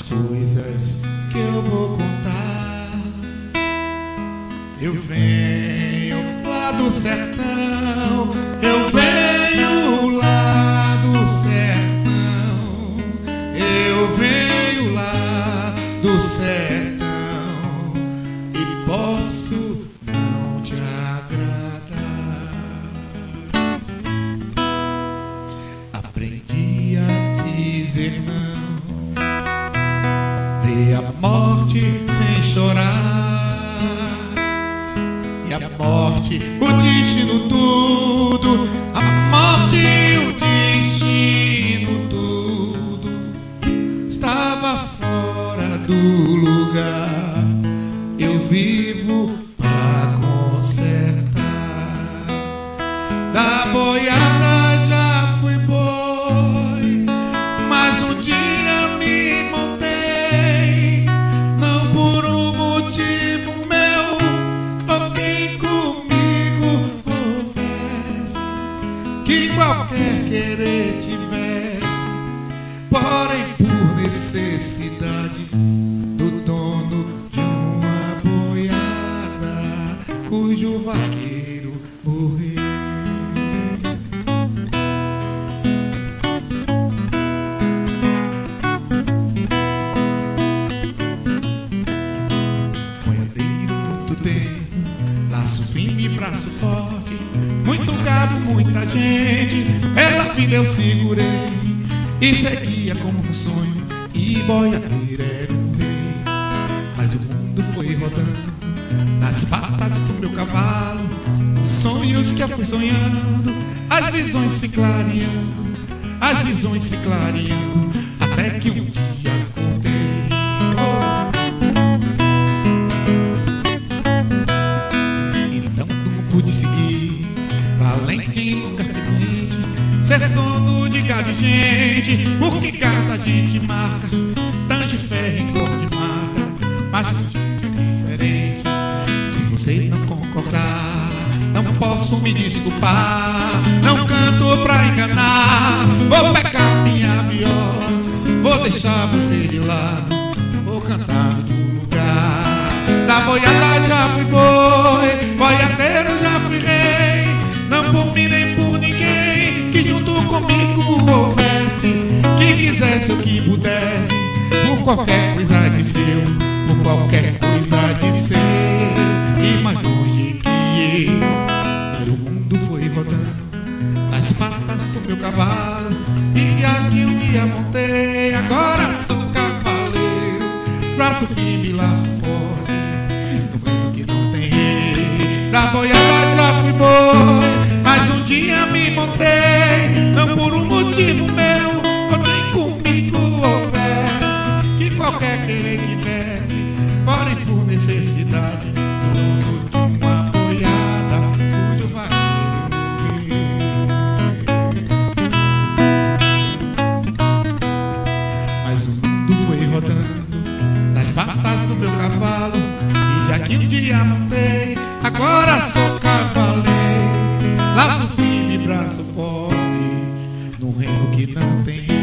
coisas que eu vou contar. Eu venho lá do sertão, eu venho lá do sertão, eu venho lá do sertão e posso não te agradar. Aprendi a dizer não, ver a morte sem chorar. E a morte, o destino tudo, a morte, o destino tudo estava fora do lugar. Eu vivo pra consertar. Da boiada já fui boi, mas um dia me montei, não por um motivo meu, ou quem comigo houvesse, que qualquer querer tivesse, porém por necessidade do dono de uma boiada, cujo vaqueiro morreu. Laço firme, braço forte, muito gado, muita gente. Pela vida eu segurei e seguia como um sonho, e boiadeiro era um rei. Mas o mundo foi rodando nas patas do meu cavalo, os sonhos que eu fui sonhando, as visões se clareando, as visões se clareando, até que um dia acordei. Pude seguir, valente em lugar diferente, ser dono de gado e gente, porque cada gente marca, tange ferro em cor de mata, mas a gente é diferente. Se você não concordar, não posso me desculpar, não canto pra enganar, vou pegar minha viola, vou deixar você de lado, vou cantar no teu lugar. Da boiada já fui boi, boiadeiro já fui rei, não por mim nem por ninguém, que junto comigo houvesse, que quisesse ou que pudesse, por qualquer coisa de seu, por qualquer coisa de seu, e mais longe que eu, o mundo foi rodando nas patas do meu cavalo, e aqui um dia montei, agora sou cavaleiro, braço firme, laço forte, no reino que não tem rei. Da boiada já fui boi, mas um dia me montei, não por um motivo meu, ou nem comigo houvesse, que qualquer querer tivesse, porém por necessidade, dono de uma boiada, cujo vaqueiro morreu. Mas o mundo foi rodando nas patas do meu cavalo, e já que um dia montei, agora sou cavaleiro, laço firme, braço forte, num reino que não tem